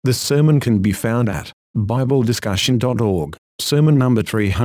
The sermon can be found at BibleDiscussion.org, sermon number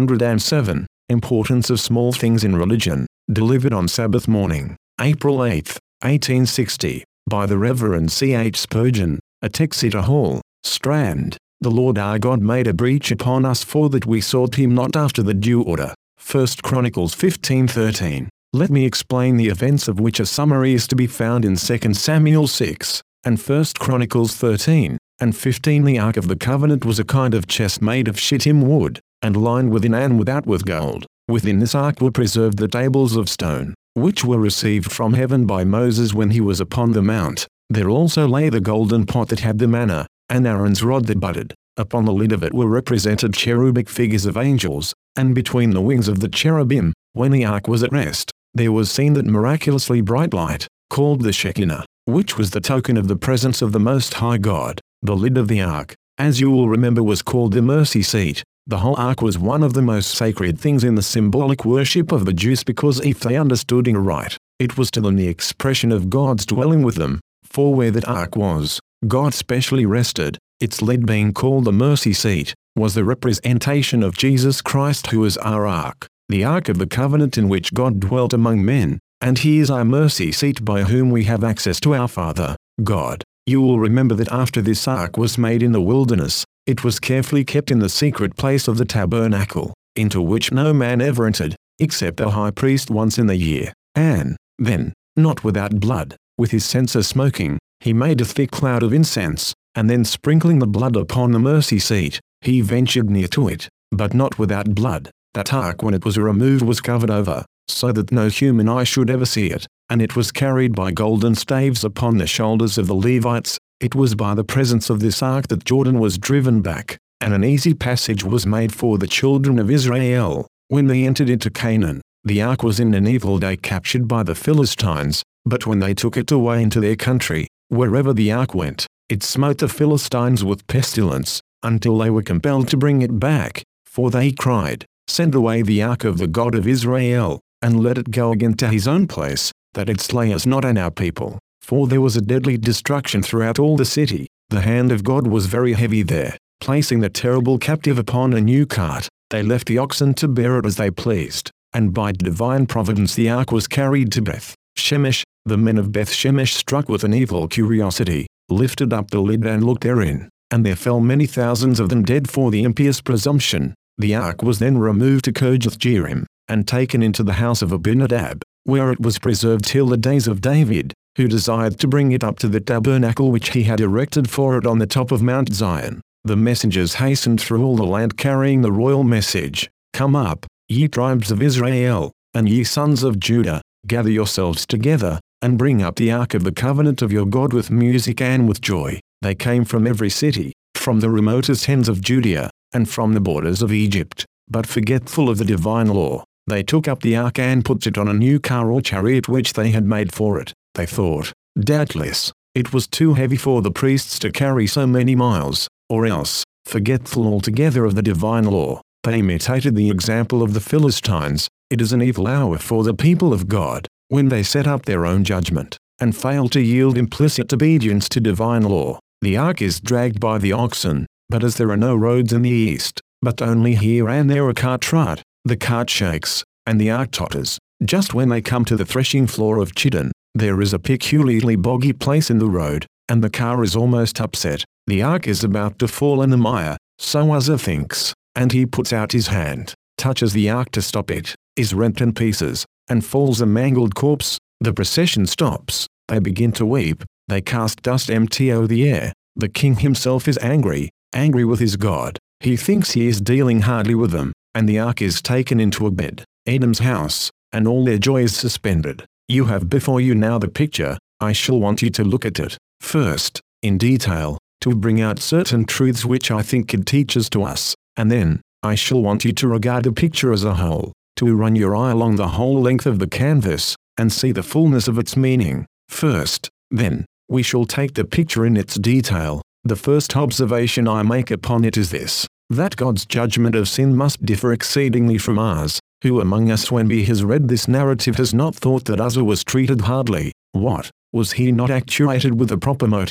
307, Importance of Small Things in Religion, delivered on Sabbath morning, April 8, 1860, by the Reverend C. H. Spurgeon, at Exeter Hall, Strand. The Lord our God made a breach upon us for that we sought him not after the due order. 1 Chronicles 15:13. Let me explain the events of which a summary is to be found in 2 Samuel 6, and 1 Chronicles 13 and 15. The Ark of the Covenant was a kind of chest made of shittim wood, and lined within and without with gold. Within this ark were preserved the tables of stone, which were received from heaven by Moses when he was upon the mount. There also lay the golden pot that had the manna, and Aaron's rod that budded. Upon the lid of it were represented cherubic figures of angels, and between the wings of the cherubim, when the ark was at rest, there was seen that miraculously bright light, called the Shekinah, which was the token of the presence of the Most High God. The lid of the ark, as you will remember, was called the mercy seat. The whole ark was one of the most sacred things in the symbolic worship of the Jews, because if they understood it right, it was to them the expression of God's dwelling with them. For where that ark was, God specially rested. Its lid, being called the mercy seat, was the representation of Jesus Christ, who is our ark, the ark of the covenant in which God dwelt among men, and he is our mercy seat by whom we have access to our Father, God. You will remember that after this ark was made in the wilderness, it was carefully kept in the secret place of the tabernacle, into which no man ever entered, except the high priest once in the year. And then, not without blood, with his censer smoking, he made a thick cloud of incense, and then sprinkling the blood upon the mercy seat, he ventured near to it, but not without blood. That ark, when it was removed, was covered over, so that no human eye should ever see it, and it was carried by golden staves upon the shoulders of the Levites. It was by the presence of this ark that Jordan was driven back, and an easy passage was made for the children of Israel. When they entered into Canaan, the ark was in an evil day captured by the Philistines, but when they took it away into their country, wherever the ark went, it smote the Philistines with pestilence, until they were compelled to bring it back, for they cried, "Send away the ark of the God of Israel, and let it go again to his own place, that it slay us not and our people." For there was a deadly destruction throughout all the city. The hand of God was very heavy there. Placing the terrible captive upon a new cart, they left the oxen to bear it as they pleased, and by divine providence the ark was carried to Beth Shemesh. The men of Beth Shemesh, struck with an evil curiosity, lifted up the lid and looked therein, and there fell many thousands of them dead for the impious presumption. The ark was then removed to Kirjath-jearim, and taken into the house of Abinadab, where it was preserved till the days of David, who desired to bring it up to the tabernacle which he had erected for it on the top of Mount Zion. The messengers hastened through all the land carrying the royal message, "Come up, ye tribes of Israel, and ye sons of Judah, gather yourselves together, and bring up the ark of the covenant of your God with music and with joy." They came from every city, from the remotest ends of Judea, and from the borders of Egypt, but forgetful of the divine law, they took up the ark and put it on a new car or chariot which they had made for it. They thought, doubtless, it was too heavy for the priests to carry so many miles, or else, forgetful altogether of the divine law, they imitated the example of the Philistines. It is an evil hour for the people of God, when they set up their own judgment, and fail to yield implicit obedience to divine law. The ark is dragged by the oxen, but as there are no roads in the east, but only here and there a cart trot, the cart shakes, and the ark totters. Just when they come to the threshing floor of Chidon, there is a peculiarly boggy place in the road, and the car is almost upset. The ark is about to fall in the mire, so Uzzah thinks, and he puts out his hand, touches the ark to stop it, is rent in pieces, and falls a mangled corpse. The procession stops, they begin to weep, they cast dust empty o'er the air. The king himself is angry with his God. He thinks he is dealing hardly with them, and the ark is taken into Obed-Edom's house, and all their joy is suspended. You have before you now the picture. I shall want you to look at it, first, in detail, to bring out certain truths which I think it teaches to us, and then, I shall want you to regard the picture as a whole, to run your eye along the whole length of the canvas, and see the fullness of its meaning. First, then, we shall take the picture in its detail. The first observation I make upon it is this, that God's judgment of sin must differ exceedingly from ours. Who among us when he has read this narrative has not thought that Uzzah was treated hardly? What, was he not actuated with a proper motive?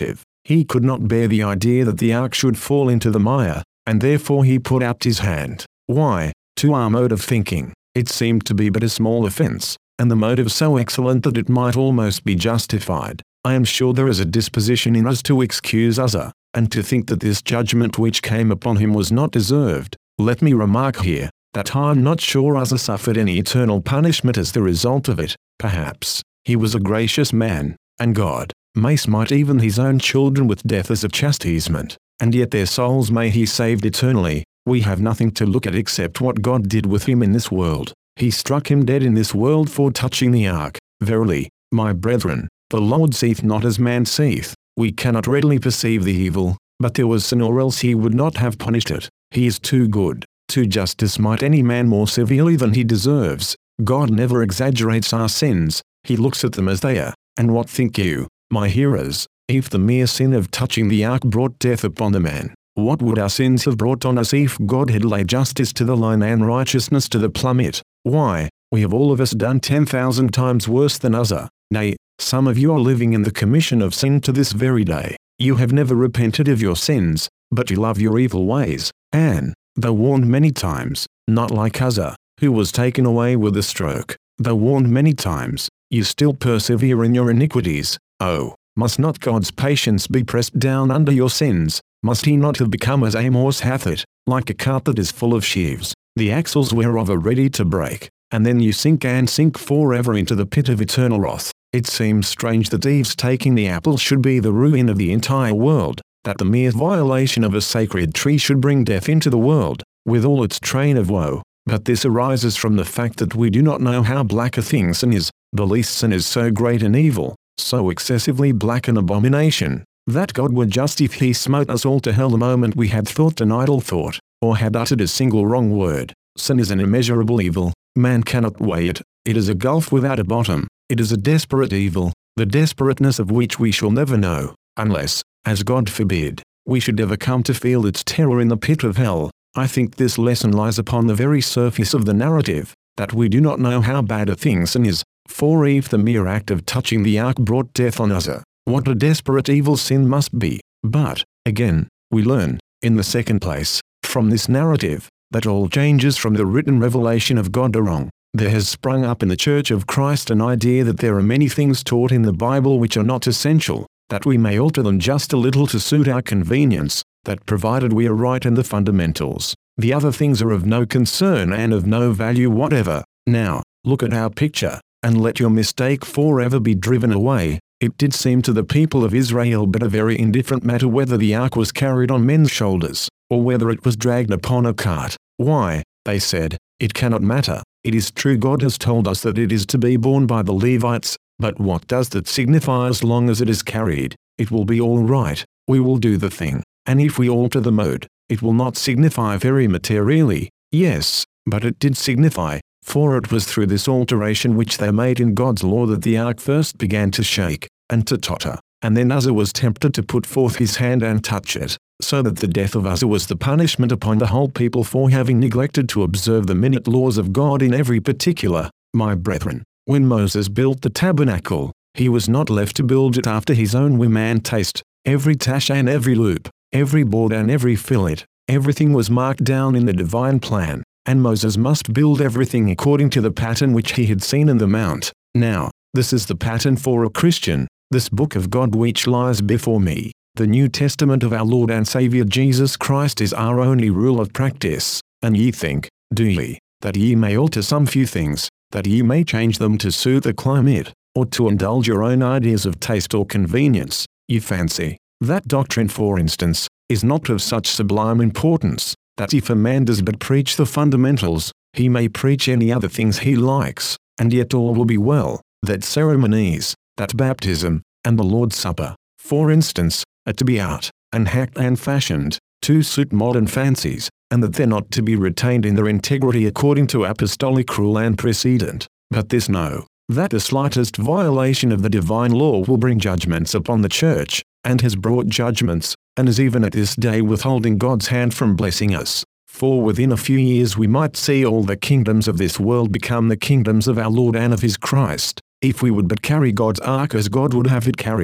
He could not bear the idea that the ark should fall into the mire, and therefore he put out his hand. Why? To our mode of thinking, it seemed to be but a small offense, and the motive so excellent that it might almost be justified. I am sure there is a disposition in us to excuse Uzzah, and to think that this judgment which came upon him was not deserved. Let me remark here, that I am not sure Uzzah suffered any eternal punishment as the result of it. Perhaps, he was a gracious man, and God may smite even his own children with death as a chastisement, and yet their souls may he saved eternally. We have nothing to look at except what God did with him in this world. He struck him dead in this world for touching the ark. Verily, my brethren, the Lord seeth not as man seeth. We cannot readily perceive the evil, but there was sin, or else he would not have punished it. He is too good, too just to smite any man more severely than he deserves. God never exaggerates our sins, he looks at them as they are. And what think you, my hearers, if the mere sin of touching the ark brought death upon the man, what would our sins have brought on us if God had laid justice to the line and righteousness to the plummet? Why, we have all of us done 10,000 times worse than Uzzah. Nay, some of you are living in the commission of sin to this very day. You have never repented of your sins, but you love your evil ways, and, though warned many times, not like Uzzah, who was taken away with a stroke, though warned many times, you still persevere in your iniquities. Oh, must not God's patience be pressed down under your sins? Must he not have become as Amos hath it, like a cart that is full of sheaves, the axles whereof are ready to break, and then you sink and sink forever into the pit of eternal wrath? It seems strange that Eve's taking the apple should be the ruin of the entire world, that the mere violation of a sacred tree should bring death into the world, with all its train of woe. But this arises from the fact that we do not know how black a thing sin is. The least sin is so great an evil, so excessively black an abomination, that God were just if he smote us all to hell the moment we had thought an idle thought, or had uttered a single wrong word. Sin is an immeasurable evil, man cannot weigh it, it is a gulf without a bottom, it is a desperate evil, the desperateness of which we shall never know, unless, as God forbid, we should ever come to feel its terror in the pit of hell. I think this lesson lies upon the very surface of the narrative, that we do not know how bad a thing sin is, for if the mere act of touching the ark brought death on Uzzah, what a desperate evil sin must be. But, again, we learn, in the second place, from this narrative, that all changes from the written revelation of God are wrong. There has sprung up in the Church of Christ an idea that there are many things taught in the Bible which are not essential, that we may alter them just a little to suit our convenience, that provided we are right in the fundamentals, the other things are of no concern and of no value whatever. Now, look at our picture, and let your mistake forever be driven away. It did seem to the people of Israel but a very indifferent matter whether the ark was carried on men's shoulders, or whether it was dragged upon a cart. Why, they said, it cannot matter. It is true God has told us that it is to be borne by the Levites, but what does that signify as long as it is carried? It will be all right, we will do the thing, and if we alter the mode, it will not signify very materially. Yes, but it did signify, for it was through this alteration which they made in God's law that the ark first began to shake, and to totter, and then Uzzah was tempted to put forth his hand and touch it, so that the death of Uzzah was the punishment upon the whole people for having neglected to observe the minute laws of God in every particular. My brethren, when Moses built the tabernacle, he was not left to build it after his own whim and taste. Every tash and every loop, every board and every fillet, everything was marked down in the divine plan, and Moses must build everything according to the pattern which he had seen in the mount. Now, this is the pattern for a Christian, this book of God which lies before me. The New Testament of our Lord and Saviour Jesus Christ is our only rule of practice. And ye think, do ye, that ye may alter some few things, that ye may change them to suit the climate, or to indulge your own ideas of taste or convenience? Ye fancy, that doctrine for instance, is not of such sublime importance, that if a man does but preach the fundamentals, he may preach any other things he likes, and yet all will be well, that ceremonies, that baptism, and the Lord's Supper, for instance, are to be out, and hacked and fashioned, to suit modern fancies, and that they're not to be retained in their integrity according to apostolic rule and precedent. But this know, that the slightest violation of the divine law will bring judgments upon the church, and has brought judgments, and is even at this day withholding God's hand from blessing us. For within a few years we might see all the kingdoms of this world become the kingdoms of our Lord and of his Christ, if we would but carry God's ark as God would have it carried.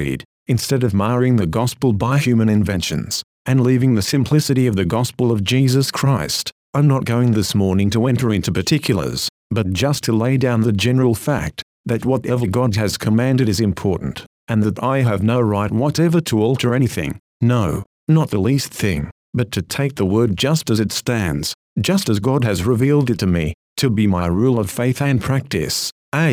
instead of marring the gospel by human inventions, and leaving the simplicity of the gospel of Jesus Christ. I'm not going this morning to enter into particulars, but just to lay down the general fact, that whatever God has commanded is important, and that I have no right whatever to alter anything, no, not the least thing, but to take the word just as it stands, just as God has revealed it to me, to be my rule of faith and practice.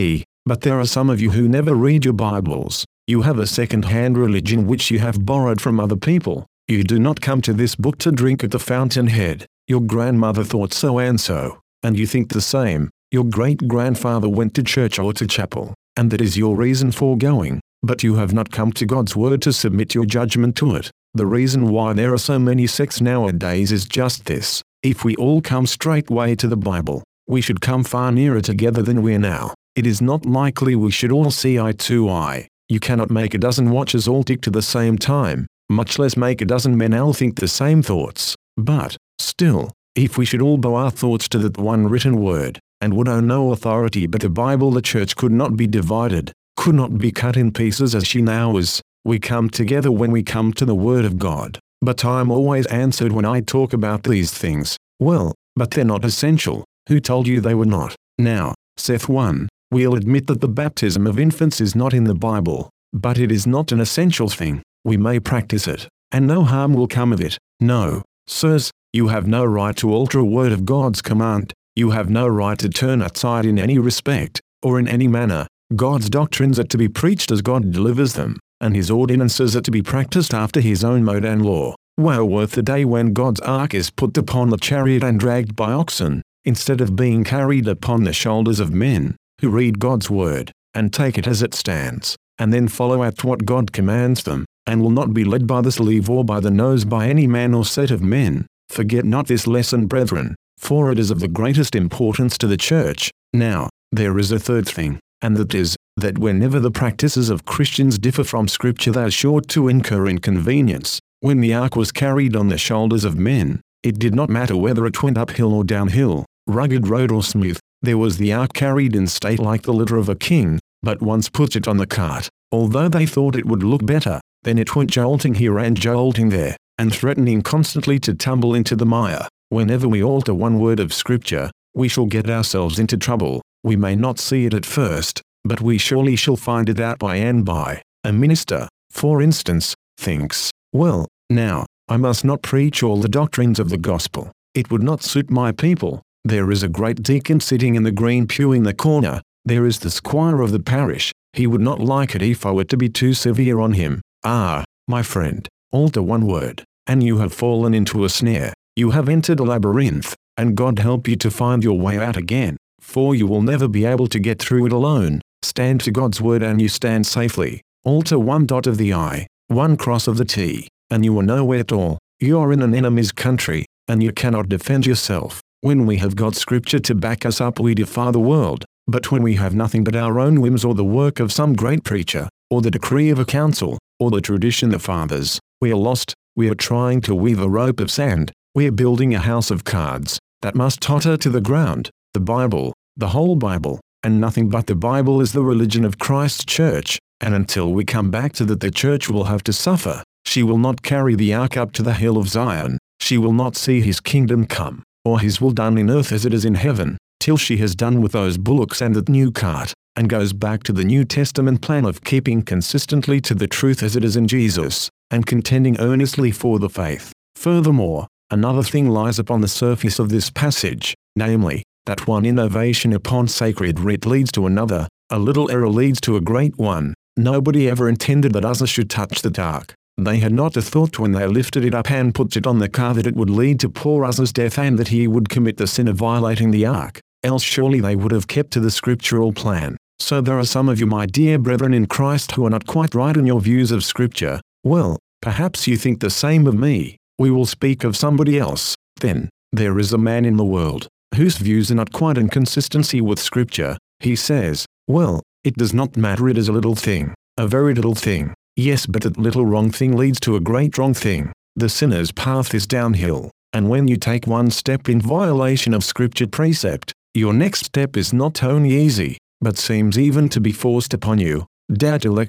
But there are some of you who never read your Bibles. You have a second-hand religion which you have borrowed from other people. You do not come to this book to drink at the fountainhead. Your grandmother thought so, and you think the same. Your great-grandfather went to church or to chapel, and that is your reason for going, but you have not come to God's word to submit your judgment to it. The reason why there are so many sects nowadays is just this. If we all come straightway to the Bible, we should come far nearer together than we are now. It is not likely we should all see eye to eye. You cannot make a dozen watches all tick to the same time, much less make a dozen men all think the same thoughts. But, still, if we should all bow our thoughts to that one written word, and would own no authority but the Bible, the church could not be divided, could not be cut in pieces as she now is. We come together when we come to the Word of God. But I'm always answered when I talk about these things, well, but they're not essential. Who told you they were not? Now, saith one, we'll admit that the baptism of infants is not in the Bible, but it is not an essential thing. We may practice it, and no harm will come of it. No, sirs, you have no right to alter a word of God's command. You have no right to turn aside in any respect, or in any manner. God's doctrines are to be preached as God delivers them, and his ordinances are to be practiced after his own mode and law. Woe worth the day when God's ark is put upon the chariot and dragged by oxen, instead of being carried upon the shoulders of men, who read God's word, and take it as it stands, and then follow out what God commands them, and will not be led by the sleeve or by the nose by any man or set of men. Forget not this lesson, brethren, for it is of the greatest importance to the church. Now, there is a third thing, and that is, that whenever the practices of Christians differ from Scripture they are sure to incur inconvenience. When the ark was carried on the shoulders of men, it did not matter whether it went uphill or downhill, rugged road or smooth, there was the ark carried in state like the litter of a king. But once put it on the cart, although they thought it would look better, then it went jolting here and jolting there, and threatening constantly to tumble into the mire. Whenever we alter one word of Scripture, we shall get ourselves into trouble. We may not see it at first, but we surely shall find it out by and by. A minister, for instance, thinks, well, now, I must not preach all the doctrines of the gospel. It would not suit my people. There is a great deacon sitting in the green pew in the corner. There is the squire of the parish. He would not like it if I were to be too severe on him. Ah, my friend, alter one word, and you have fallen into a snare. You have entered a labyrinth, and God help you to find your way out again, for you will never be able to get through it alone. Stand to God's word and you stand safely. Alter one dot of the I, one cross of the T, and you are nowhere at all. You are in an enemy's country, and you cannot defend yourself. When we have got Scripture to back us up we defy the world, but when we have nothing but our own whims or the work of some great preacher, or the decree of a council, or the tradition of fathers, we are lost. We are trying to weave a rope of sand. We are building a house of cards that must totter to the ground. The Bible, the whole Bible, and nothing but the Bible is the religion of Christ's church, and until we come back to that the church will have to suffer. She will not carry the ark up to the hill of Zion. She will not see his kingdom come, or his will done in earth as it is in heaven, till she has done with those bullocks and that new cart, and goes back to the New Testament plan of keeping consistently to the truth as it is in Jesus, and contending earnestly for the faith. Furthermore, another thing lies upon the surface of this passage, namely, that one innovation upon sacred writ leads to another, a little error leads to a great one. Nobody ever intended that Uzzah should touch the ark. They had not a thought when they lifted it up and put it on the car that it would lead to poor Uzzah's death and that he would commit the sin of violating the ark, else surely they would have kept to the scriptural plan. So there are some of you, my dear brethren in Christ, who are not quite right in your views of Scripture. Well, perhaps you think the same of me. We will speak of somebody else. Then, there is a man in the world, whose views are not quite in consistency with Scripture. He says, well, it does not matter, it is a little thing, a very little thing. Yes, but that little wrong thing leads to a great wrong thing. The sinner's path is downhill, and when you take one step in violation of Scripture precept, your next step is not only easy, but seems even to be forced upon you. Doubt election.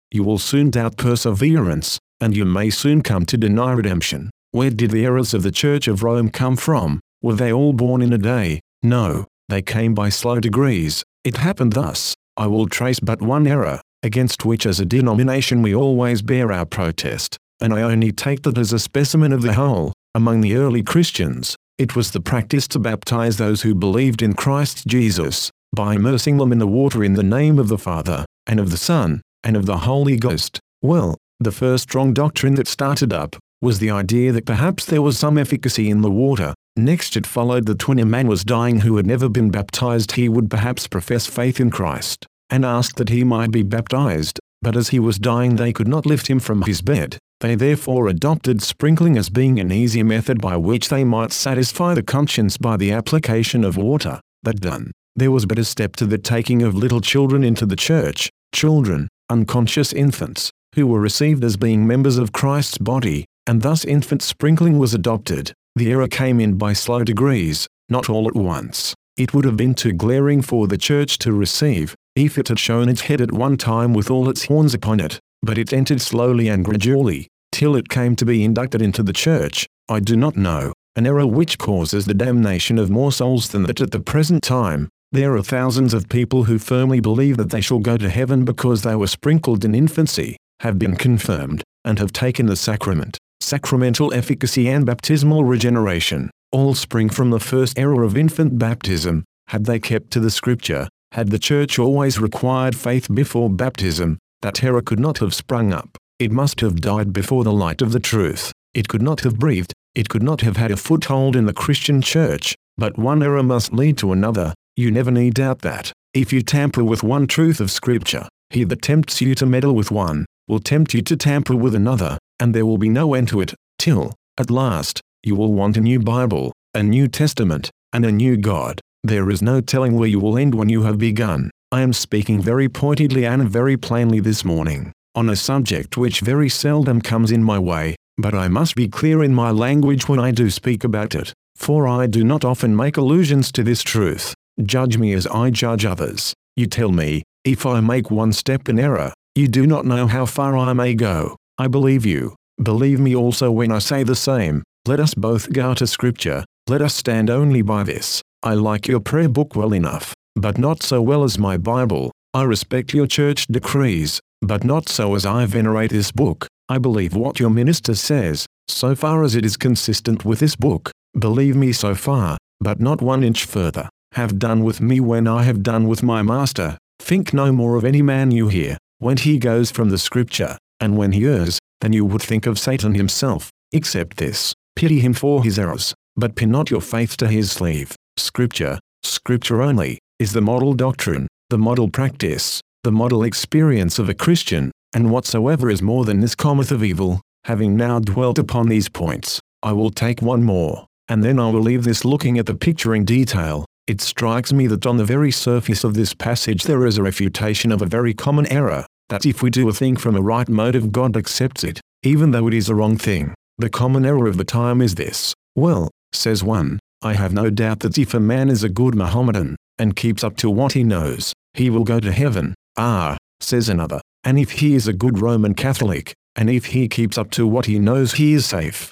you will soon doubt perseverance, and you may soon come to deny redemption. Where did the errors of the Church of Rome come from? Were they all born in a day? No, they came by slow degrees. It happened thus. I will trace but one error, against which as a denomination we always bear our protest, and I only take that as a specimen of the whole. Among the early Christians, it was the practice to baptize those who believed in Christ Jesus, by immersing them in the water in the name of the Father, and of the Son, and of the Holy Ghost. Well, the first strong doctrine that started up was the idea that perhaps there was some efficacy in the water. Next it followed that when a man was dying who had never been baptized, he would perhaps profess faith in Christ, and asked that he might be baptized, but as he was dying they could not lift him from his bed. They therefore adopted sprinkling as being an easy method by which they might satisfy the conscience by the application of water. That done, there was but a step to the taking of little children into the church, children, unconscious infants, who were received as being members of Christ's body, and thus infant sprinkling was adopted. The error came in by slow degrees, not all at once. It would have been too glaring for the church to receive, if it had shown its head at one time with all its horns upon it, but it entered slowly and gradually, till it came to be inducted into the church. I do not know, an error which causes the damnation of more souls than that at the present time. There are thousands of people who firmly believe that they shall go to heaven because they were sprinkled in infancy, have been confirmed, and have taken the sacrament. Sacramental efficacy and baptismal regeneration all spring from the first error of infant baptism. Had they kept to the Scripture, had the Church always required faith before baptism, that error could not have sprung up. It must have died before the light of the truth. It could not have breathed. It could not have had a foothold in the Christian Church. But one error must lead to another. You never need doubt that. If you tamper with one truth of Scripture, he that tempts you to meddle with one, will tempt you to tamper with another, and there will be no end to it, till, at last, you will want a new Bible, a New Testament, and a new God. There is no telling where you will end when you have begun. I am speaking very pointedly and very plainly this morning, on a subject which very seldom comes in my way, but I must be clear in my language when I do speak about it, for I do not often make allusions to this truth. Judge me as I judge others. You tell me, if I make one step in error, you do not know how far I may go. I believe you. Believe me also when I say the same. Let us both go to Scripture. Let us stand only by this. I like your prayer book well enough, but not so well as my Bible. I respect your church decrees, but not so as I venerate this book. I believe what your minister says, so far as it is consistent with this book. Believe me so far, but not 1 inch further. Have done with me when I have done with my master. Think no more of any man you hear, when he goes from the Scripture, and when he errs, than you would think of Satan himself. Except this, pity him for his errors, but pin not your faith to his sleeve. Scripture, Scripture only, is the model doctrine, the model practice, the model experience of a Christian, and whatsoever is more than this cometh of evil. Having now dwelt upon these points, I will take one more, and then I will leave this looking at the picture in detail. It strikes me that on the very surface of this passage there is a refutation of a very common error, that if we do a thing from a right motive God accepts it, even though it is a wrong thing. The common error of the time is this. Well, says one, I have no doubt that if a man is a good Mohammedan, and keeps up to what he knows, he will go to heaven. Ah, says another, and if he is a good Roman Catholic, and if he keeps up to what he knows he is safe.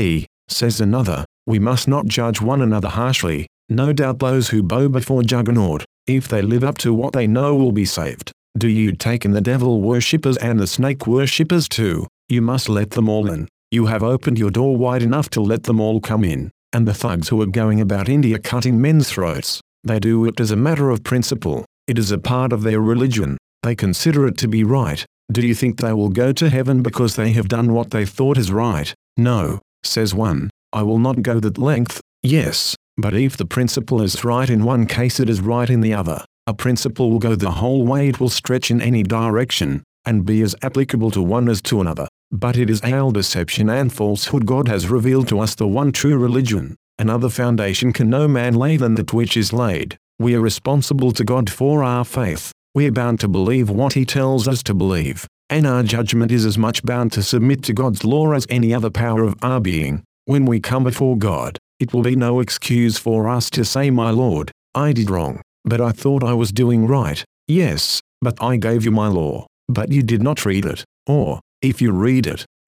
Says another, we must not judge one another harshly. No doubt those who bow before Juggernaut, if they live up to what they know, will be saved. Do you take in the devil worshippers and the snake worshippers too? You must let them all in. You have opened your door wide enough to let them all come in. And the thugs who are going about India cutting men's throats, they do it as a matter of principle. It is a part of their religion. They consider it to be right. Do you think they will go to heaven because they have done what they thought is right? No, says one. I will not go that length. Yes, but if the principle is right in one case, it is right in the other. A principle will go the whole way, it will stretch in any direction, and be as applicable to one as to another. But it is all deception and falsehood. God has revealed to us the one true religion. Another foundation can no man lay than that which is laid. We are responsible to God for our faith. We are bound to believe what he tells us to believe, and our judgment is as much bound to submit to God's law as any other power of our being. When we come before God, it will be no excuse for us to say, my Lord, I did wrong, but I thought I was doing right. Yes, but I gave you my law. but you did not read it, or, if you read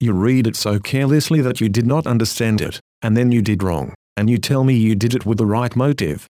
it so carelessly that you did not understand it, and then you did wrong, and you tell me you did it with the right motive.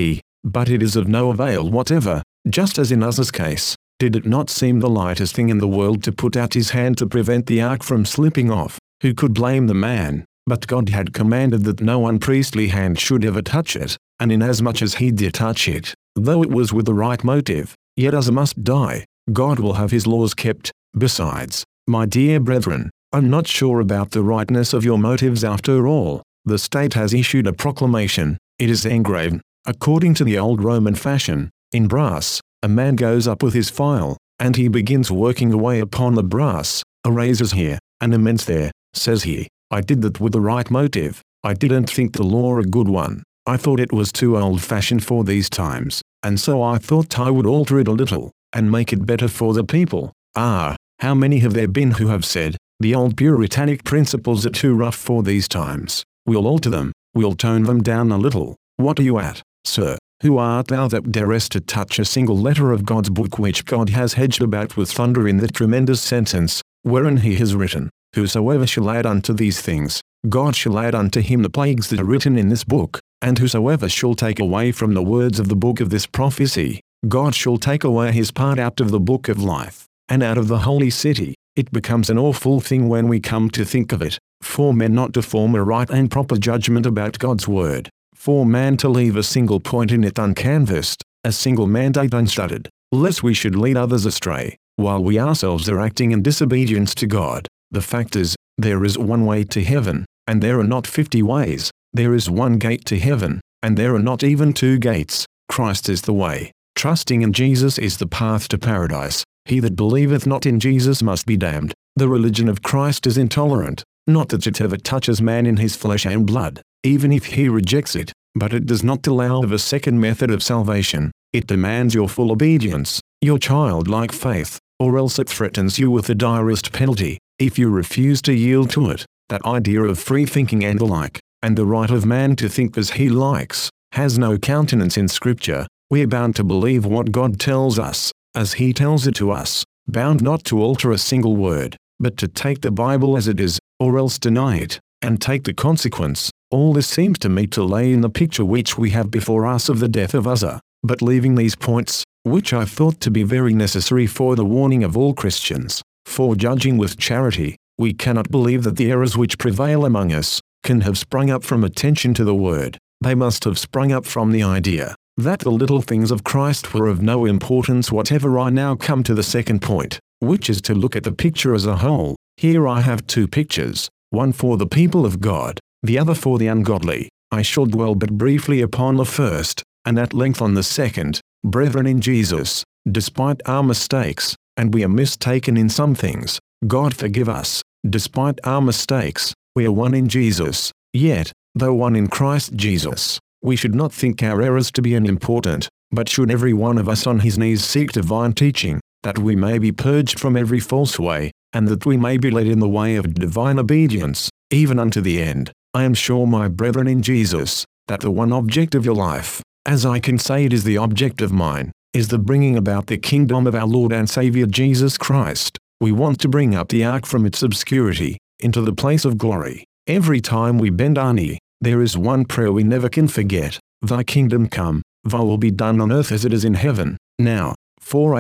But it is of no avail whatever, just as in Uzzah's case. Did it not seem the lightest thing in the world to put out his hand to prevent the ark from slipping off? Who could blame the man? But God had commanded that no unpriestly hand should ever touch it, and inasmuch as he did touch it, though it was with the right motive, yet Uzzah must die. God will have his laws kept. Besides, my dear brethren, I'm not sure about the rightness of your motives after all. The state has issued a proclamation. It is engraven, according to the old Roman fashion, in brass. A man goes up with his file, and he begins working away upon the brass. A razor's here, an immense there, says he. I did that with the right motive. I didn't think the law a good one. I thought it was too old-fashioned for these times, and so I thought I would alter it a little, and make it better for the people. How many have there been who have said, the old puritanic principles are too rough for these times. We'll alter them, we'll tone them down a little. What are you at, sir? Who art thou that darest to touch a single letter of God's book which God has hedged about with thunder in that tremendous sentence, wherein he has written, Whosoever shall add unto these things, God shall add unto him the plagues that are written in this book, and whosoever shall take away from the words of the book of this prophecy, God shall take away his part out of the book of life, and out of the holy city. It becomes an awful thing when we come to think of it, for men not to form a right and proper judgment about God's word, for man to leave a single point in it uncanvassed, a single mandate unstudied, lest we should lead others astray, while we ourselves are acting in disobedience to God. The fact is, there is one way to heaven, and there are not 50 ways. There is one gate to heaven, and there are not even 2 gates. Christ is the way. Trusting in Jesus is the path to paradise. He that believeth not in Jesus must be damned. The religion of Christ is intolerant, not that it ever touches man in his flesh and blood, even if he rejects it, but it does not allow of a second method of salvation. It demands your full obedience, your childlike faith, or else it threatens you with the direst penalty, if you refuse to yield to it. That idea of free thinking and the like, and the right of man to think as he likes, has no countenance in Scripture. We are bound to believe what God tells us, as he tells it to us, bound not to alter a single word, but to take the Bible as it is, or else deny it, and take the consequence. All this seems to me to lay in the picture which we have before us of the death of Uzzah. But leaving these points, which I thought to be very necessary for the warning of all Christians, for judging with charity, we cannot believe that the errors which prevail among us can have sprung up from attention to the word. They must have sprung up from the idea that the little things of Christ were of no importance whatever. I now come to the second point, which is to look at the picture as a whole. Here I have 2 pictures, one for the people of God, the other for the ungodly. I shall dwell but briefly upon the first, and at length on the second. Brethren in Jesus, despite our mistakes, and we are mistaken in some things, God forgive us. Despite our mistakes, we are one in Jesus. Yet, though one in Christ Jesus, we should not think our errors to be unimportant, but should every one of us on his knees seek divine teaching, that we may be purged from every false way, and that we may be led in the way of divine obedience, even unto the end. I am sure, my brethren in Jesus, that the one object of your life, as I can say it is the object of mine, is the bringing about the kingdom of our Lord and Savior Jesus Christ. We want to bring up the ark from its obscurity, into the place of glory. Every time we bend our knee, there is one prayer we never can forget: Thy kingdom come, thy will be done on earth as it is in heaven. Now, for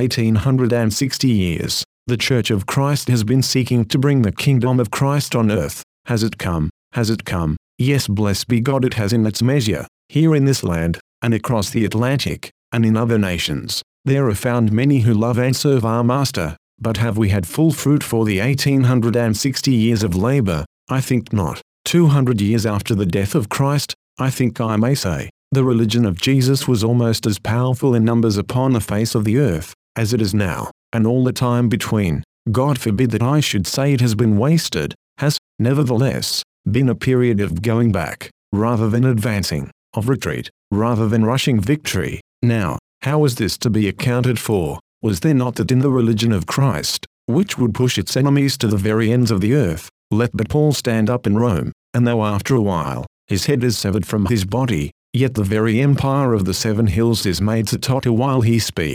1860 years, the Church of Christ has been seeking to bring the kingdom of Christ on earth. Has it come? Has it come? Yes, blessed be God, it has in its measure. Here in this land, and across the Atlantic, and in other nations, there are found many who love and serve our Master. But have we had full fruit for the 1860 years of labor? I think not. 200 years after the death of Christ, I think I may say, the religion of Jesus was almost as powerful in numbers upon the face of the earth, as it is now, and all the time between. God forbid that I should say it has been wasted, has, nevertheless, been a period of going back, rather than advancing, of retreat, rather than rushing victory. Now, how is this to be accounted for? Was there not that in the religion of Christ, which would push its enemies to the very ends of the earth, let but Paul stand up in Rome, and though after a while, his head is severed from his body, yet the very empire of the 7 hills is made to totter while he speaks.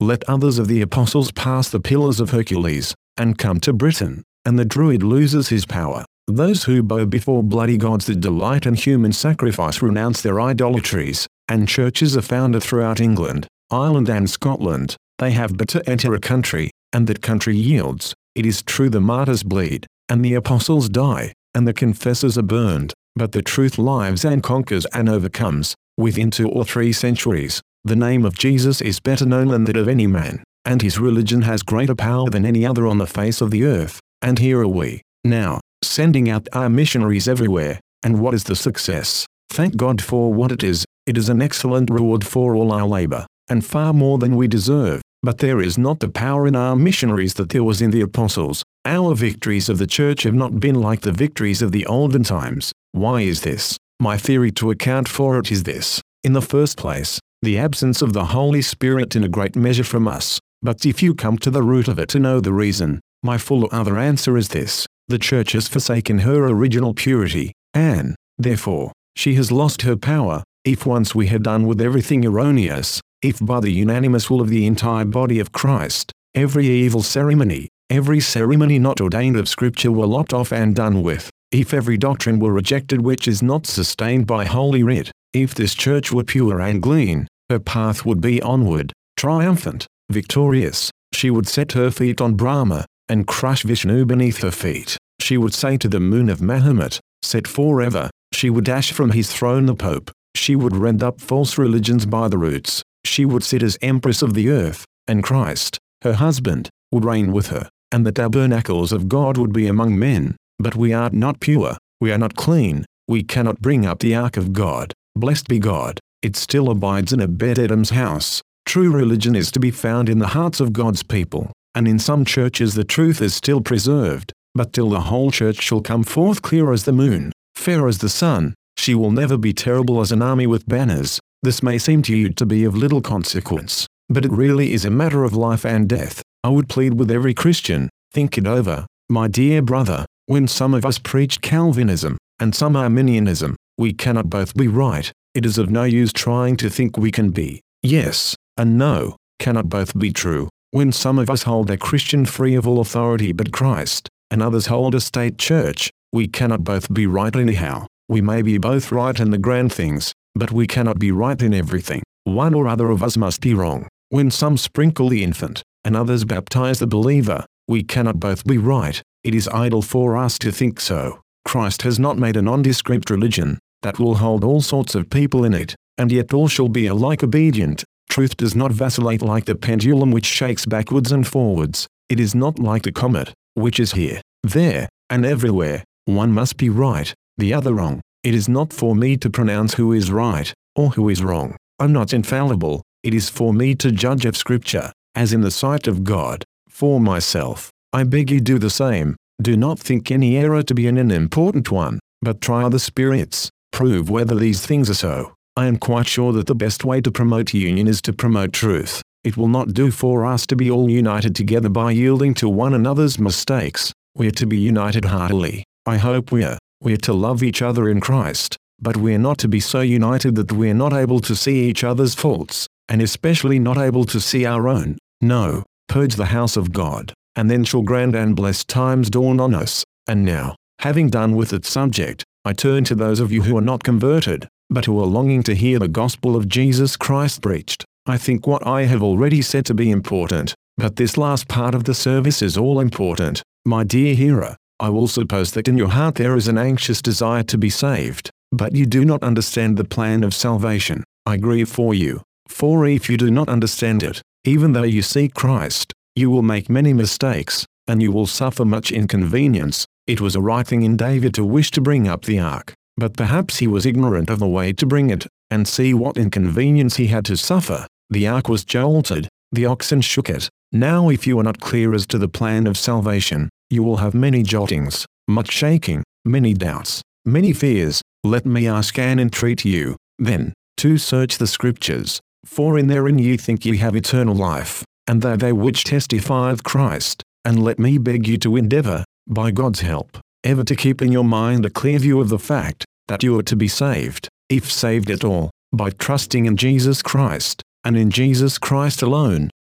let others of the apostles pass the Pillars of Hercules, and come to Britain, and the Druid loses his power. Those who bow before bloody gods that delight in human sacrifice renounce their idolatries, and churches are founded throughout England, Ireland and Scotland. They have but to enter a country, and that country yields. It is true the martyrs bleed, and the apostles die, and the confessors are burned, but the truth lives and conquers and overcomes. Within 2 or 3 centuries, the name of Jesus is better known than that of any man, and his religion has greater power than any other on the face of the earth. And here are we, now, sending out our missionaries everywhere. And what is the success? Thank God for what it is. It is an excellent reward for all our labor, and far more than we deserve. But there is not the power in our missionaries that there was in the apostles. Our victories of the church have not been like the victories of the olden times. Why is this? My theory to account for it is this. In the first place, the absence of the Holy Spirit in a great measure from us. But if you come to the root of it to know the reason, my full other answer is this. The church has forsaken her original purity, and, therefore, she has lost her power. If once we had done with everything erroneous, if by the unanimous will of the entire body of Christ, every evil ceremony, every ceremony not ordained of Scripture were lopped off and done with, if every doctrine were rejected which is not sustained by Holy Writ, if this church were pure and clean, her path would be onward, triumphant, victorious. She would set her feet on Brahma, and crush Vishnu beneath her feet. She would say to the moon of Mahomet, set forever. She would dash from his throne the Pope. She would rend up false religions by the roots. She would sit as Empress of the earth, and Christ, her husband, would reign with her, and the tabernacles of God would be among men. But we are not pure, we are not clean, we cannot bring up the ark of God. Blessed be God, it still abides in Obed-Edom's house. True religion is to be found in the hearts of God's people, and in some churches the truth is still preserved, but till the whole church shall come forth clear as the moon, fair as the sun, she will never be terrible as an army with banners. This may seem to you to be of little consequence, but it really is a matter of life and death. I would plead with every Christian, think it over, my dear brother. When some of us preach Calvinism, and some Arminianism, we cannot both be right. It is of no use trying to think we can be yes and no, cannot both be true. When some of us hold a Christian free of all authority but Christ, and others hold a state church, we cannot both be right anyhow. We may be both right in the grand things, but we cannot be right in everything. One or other of us must be wrong. When some sprinkle the infant, and others baptize the believer, we cannot both be right. It is idle for us to think so. Christ has not made a nondescript religion, that will hold all sorts of people in it, and yet all shall be alike obedient. Truth does not vacillate like the pendulum which shakes backwards and forwards. It is not like the comet, which is here, there, and everywhere. One must be right, the other wrong. It is not for me to pronounce who is right, or who is wrong. I'm not infallible. It is for me to judge of Scripture, as in the sight of God. For myself, I beg you do the same. Do not think any error to be an unimportant one, but try the spirits, prove whether these things are so. I am quite sure that the best way to promote union is to promote truth. It will not do for us to be all united together by yielding to one another's mistakes. We are to be united heartily. I hope we are. We are to love each other in Christ, but we are not to be so united that we are not able to see each other's faults, and especially not able to see our own. No, purge the house of God, and then shall grand and blessed times dawn on us. And now, having done with its subject, I turn to those of you who are not converted, but who are longing to hear the gospel of Jesus Christ preached. I think what I have already said to be important, but this last part of the service is all important. My dear hearer, I will suppose that in your heart there is an anxious desire to be saved, but you do not understand the plan of salvation. I grieve for you, for if you do not understand it, even though you seek Christ, you will make many mistakes, and you will suffer much inconvenience. It was a right thing in David to wish to bring up the ark, but perhaps he was ignorant of the way to bring it, and see what inconvenience he had to suffer. The ark was jolted, the oxen shook it. Now if you are not clear as to the plan of salvation, you will have many jottings, much shaking, many doubts, many fears. Let me ask and entreat you, then, to search the Scriptures, for in therein ye think ye have eternal life, and they which testify of Christ. And let me beg you to endeavor, by God's help, ever to keep in your mind a clear view of the fact, that you are to be saved, if saved at all, by trusting in Jesus Christ, and in Jesus Christ alone.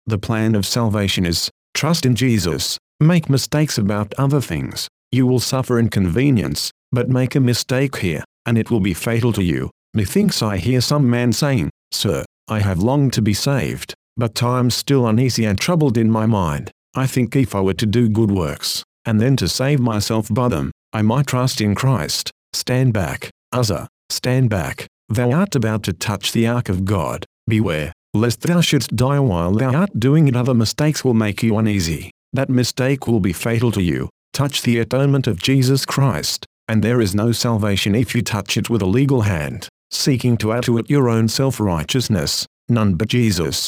The plan of salvation is, trust in Jesus, make mistakes about other things. You will suffer inconvenience, but make a mistake here, and it will be fatal to you. Methinks I hear some man saying, Sir, I have longed to be saved, but time's still uneasy and troubled in my mind. I think if I were to do good works, and then to save myself by them, I might trust in Christ. Stand back, Uzzah, stand back. Thou art about to touch the ark of God. Beware, lest thou shouldst die while thou art doing it. Other mistakes will make you uneasy. That mistake will be fatal to you. Touch the atonement of Jesus Christ, and there is no salvation if you touch it with a legal hand, seeking to add to it your own self-righteousness. None but Jesus,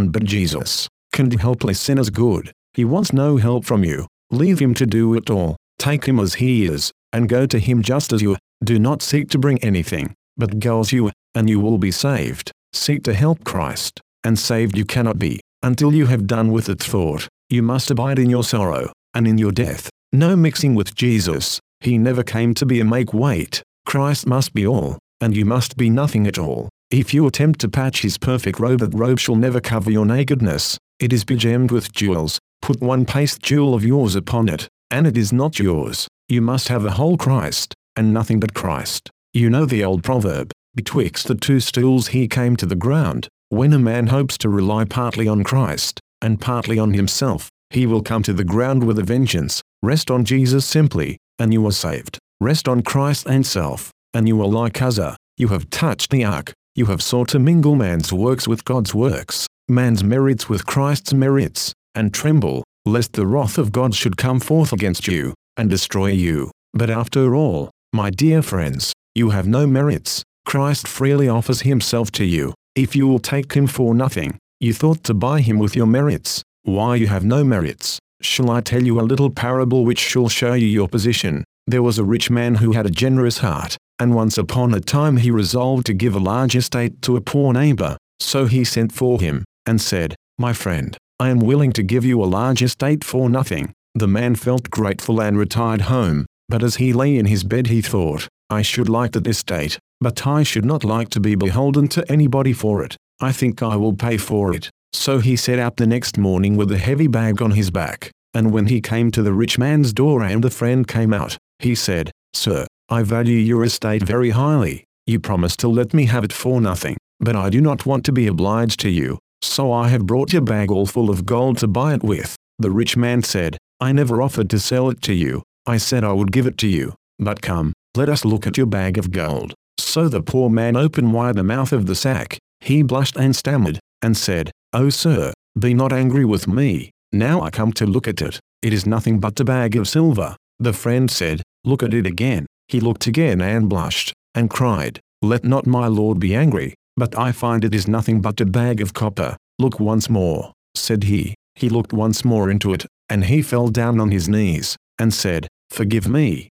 can do helpless sinners good. He wants no help from you. Leave him to do it all. Take him as he is, and go to him just as you are. Do not seek to bring anything, but go as you are, and you will be saved. Seek to help Christ, and saved you cannot be, until you have done with it thought. You must abide in your sorrow, and in your death. No mixing with Jesus. He never came to be a make-weight. Christ must be all, and you must be nothing at all. If you attempt to patch his perfect robe, that robe shall never cover your nakedness. It is begemmed with jewels. Put one paste jewel of yours upon it, and it is not yours. You must have the whole Christ, and nothing but Christ. You know the old proverb, betwixt the two stools he came to the ground. When a man hopes to rely partly on Christ, and partly on himself, he will come to the ground with a vengeance. Rest on Jesus simply, and you are saved. Rest on Christ and self, and you are like Uzzah. You have touched the ark. You have sought to mingle man's works with God's works, man's merits with Christ's merits, and tremble, lest the wrath of God should come forth against you, and destroy you. But after all, my dear friends, you have no merits. Christ freely offers himself to you. If you will take him for nothing, you thought to buy him with your merits. Why, you have no merits. Shall I tell you a little parable which shall show you your position? There was a rich man who had a generous heart, and once upon a time he resolved to give a large estate to a poor neighbor. So he sent for him, and said, My friend, I am willing to give you a large estate for nothing. The man felt grateful and retired home, but as he lay in his bed he thought, I should like that estate, but I should not like to be beholden to anybody for it. I think I will pay for it. So he set out the next morning with a heavy bag on his back, and when he came to the rich man's door and the friend came out, he said, Sir, I value your estate very highly. You promised to let me have it for nothing, but I do not want to be obliged to you, so I have brought your bag all full of gold to buy it with. The rich man said, I never offered to sell it to you. I said I would give it to you. But come, let us look at your bag of gold. So the poor man opened wide the mouth of the sack. He blushed and stammered, and said, Oh sir, be not angry with me. Now I come to look at it. It is nothing but a bag of silver. The friend said, Look at it again. He looked again and blushed, and cried, Let not my lord be angry, but I find it is nothing but a bag of copper. Look once more, said he. He looked once more into it, and he fell down on his knees, and said, Forgive me,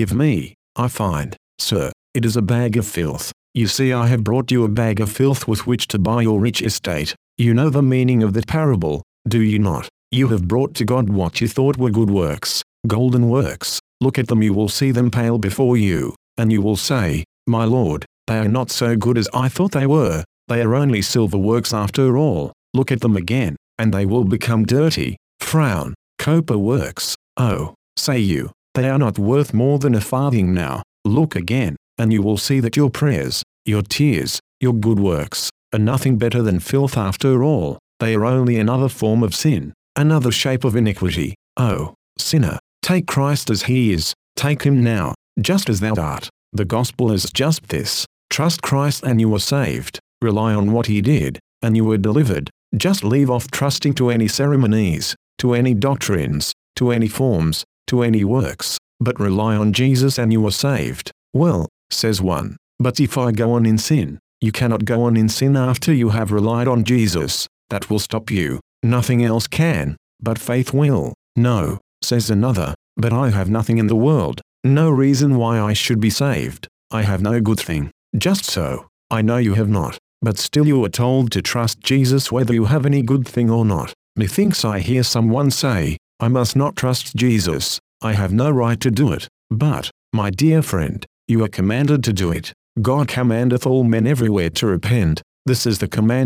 I find, sir, it is a bag of filth. You see, I have brought you a bag of filth with which to buy your rich estate. You know the meaning of that parable, do you not? You have brought to God what you thought were good works, golden works. Look at them, you will see them pale before you, and you will say, My Lord, they are not so good as I thought they were. They are only silver works after all. Look at them again, and they will become dirty, frown, copper works. Oh, say you, they are not worth more than a farthing now. Look again, and you will see that your prayers, your tears, your good works, are nothing better than filth after all. They are only another form of sin, another shape of iniquity. Oh, sinner, take Christ as he is. Take him now, just as thou art. The gospel is just this. Trust Christ and you are saved. Rely on what he did, and you are delivered. Just leave off trusting to any ceremonies, to any doctrines, to any forms, to any works, but rely on Jesus and you are saved. Well, says one, but if I go on in sin, you cannot go on in sin after you have relied on Jesus. That will stop you. Nothing else can, but faith will. No, says another, but I have nothing in the world, no reason why I should be saved. I have no good thing. Just so, I know you have not, but still you are told to trust Jesus whether you have any good thing or not. Methinks I hear someone say, I must not trust Jesus. I have no right to do it. But, my dear friend, you are commanded to do it. God commandeth all men everywhere to repent. This is the commandment.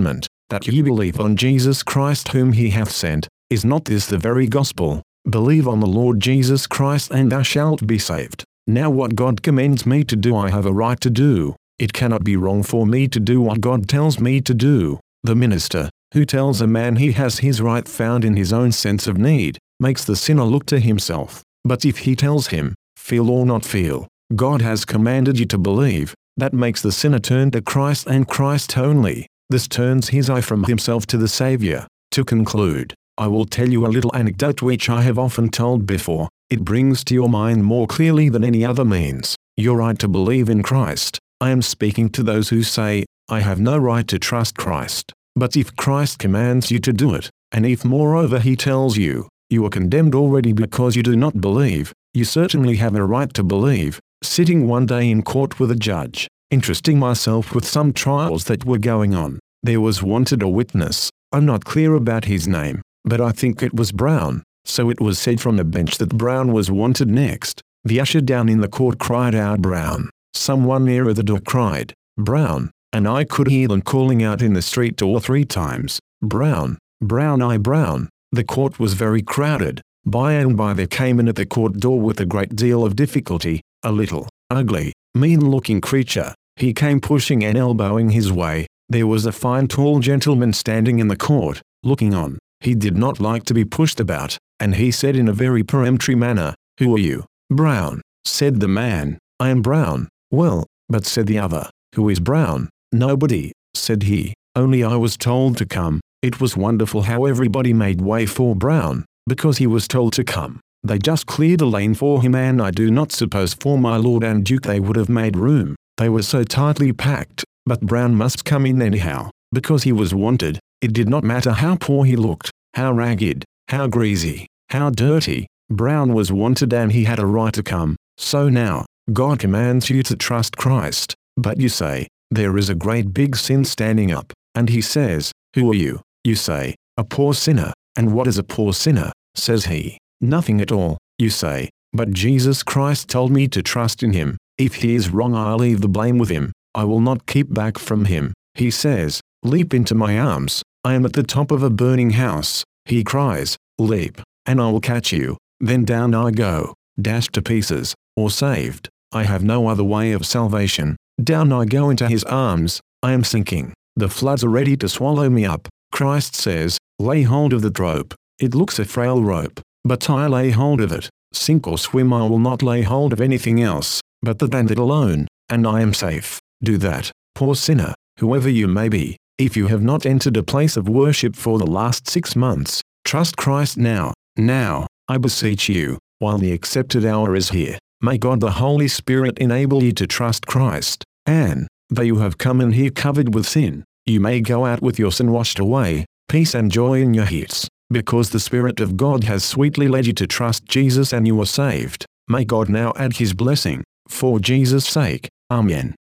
that ye believe on Jesus Christ whom he hath sent. Is not this the very gospel? Believe on the Lord Jesus Christ and thou shalt be saved. Now what God commends me to do I have a right to do. It cannot be wrong for me to do what God tells me to do. The minister, who tells a man he has his right found in his own sense of need, makes the sinner look to himself. But if he tells him, feel or not feel, God has commanded you to believe, that makes the sinner turn to Christ and Christ only. This turns his eye from himself to the Savior. To conclude, I will tell you a little anecdote which I have often told before. It brings to your mind more clearly than any other means your right to believe in Christ. I am speaking to those who say, I have no right to trust Christ. But if Christ commands you to do it, and if moreover he tells you, you are condemned already because you do not believe, you certainly have a right to believe. Sitting one day in court with a judge, interesting myself with some trials that were going on, there was wanted a witness. I'm not clear about his name, but I think it was Brown. So it was said from the bench that Brown was wanted next. The usher down in the court cried out Brown. Someone nearer the door cried, Brown, and I could hear them calling out in the street 2 or 3 times, Brown, Brown, Brown. The court was very crowded. By and by there came in at the court door with a great deal of difficulty, a little, ugly, mean-looking creature. He came pushing and elbowing his way. There was a fine tall gentleman standing in the court, looking on. He did not like to be pushed about, and he said in a very peremptory manner, Who are you? Brown, said the man. I am Brown. Well, but said the other, Who is Brown? Nobody, said he, only I was told to come. It was wonderful how everybody made way for Brown, because he was told to come. They just cleared a lane for him, and I do not suppose for my lord and duke they would have made room. They were so tightly packed, but Brown must come in anyhow, because he was wanted. It did not matter how poor he looked, how ragged, how greasy, how dirty. Brown was wanted and he had a right to come. So now, God commands you to trust Christ, but you say, there is a great big sin standing up, and he says, Who are you? You say, a poor sinner. And what is a poor sinner? Says he, nothing at all. You say, but Jesus Christ told me to trust in him. If he is wrong I'll leave the blame with him. I will not keep back from him. He says, leap into my arms. I am at the top of a burning house. He cries, leap, and I will catch you. Then down I go, dashed to pieces, or saved. I have no other way of salvation. Down I go into his arms. I am sinking. The floods are ready to swallow me up. Christ says, lay hold of the rope. It looks a frail rope, but I lay hold of it. Sink or swim I will not lay hold of anything else, but that and it alone, and I am safe. Do that, poor sinner, whoever you may be. If you have not entered a place of worship for the last 6 months, trust Christ now. Now, I beseech you, while the accepted hour is here, may God the Holy Spirit enable you to trust Christ, and, though you have come in here covered with sin, you may go out with your sin washed away, peace and joy in your hearts, because the Spirit of God has sweetly led you to trust Jesus and you are saved. May God now add his blessing, for Jesus' sake. Amen.